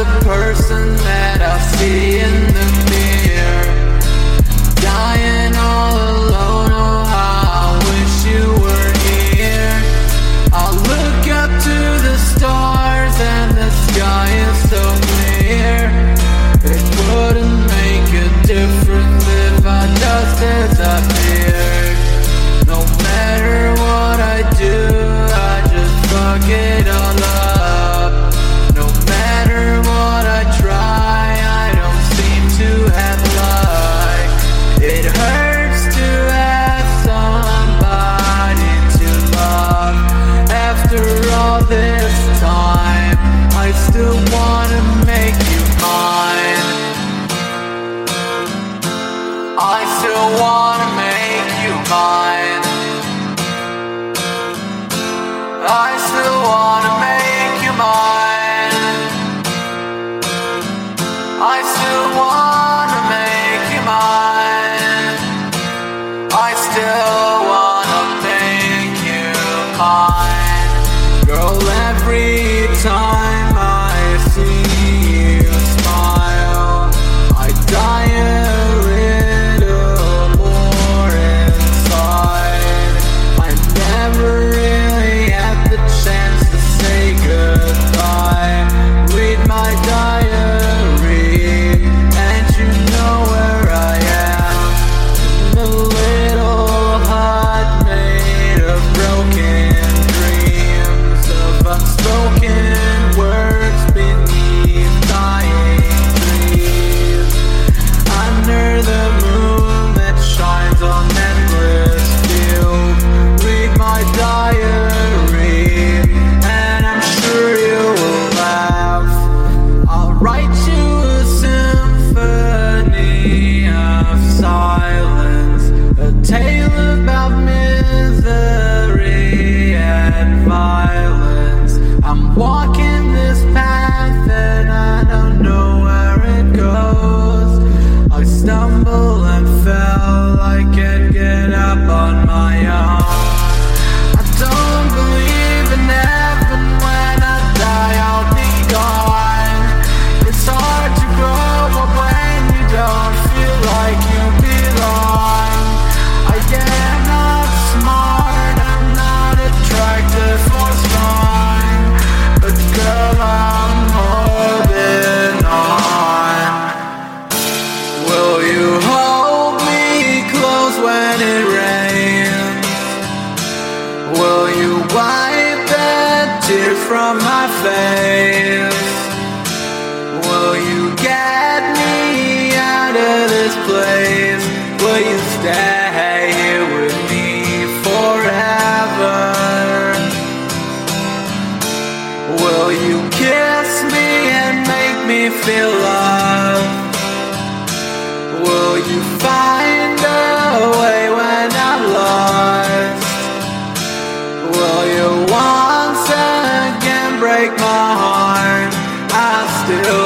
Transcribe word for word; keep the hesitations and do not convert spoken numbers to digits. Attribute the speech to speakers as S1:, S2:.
S1: the person that I see in the mirror, dying all alone. Oh, how I wish you were here. I look up to the stars and the sky is so clear. It wouldn't make a difference if I just disappeared. No matter what I do, I just fuck it all up. No matter what I try, I don't seem to have luck. It hurts to have somebody to love. After all this time, I still wanna make you mine. I still wanna make you mine. I still wanna make you mine. I still wanna make you mine. I still wanna make you mine. Girl, every time I see you smile, I die a little more inside. I never really had the chance to say goodbye. Read my diary and you know where I am. In a little hut made of broken dreams, of unspoken words beneath dying trees. Under the moon that shines on endless field, read my diary and I'm sure you will laugh. I'll write you a symphony of silence, a tale about misery and violence. I'm walking this path and I don't know where it goes. I stumble and fell, I can't get up on my own. I don't believe in heaven. When I die I'll be gone. It's hard to grow up when you don't feel like you belong. I am not smart, I'm not attractive or strong, but girl, I'm holding on. Will you hold me close when it rains? Will you wipe that tear from my face? Will you get me out of this place? Will you stay here with me forever? Will you kiss me and make me feel love? Will you find a way when I'm lost? Will you once again break my heart? I still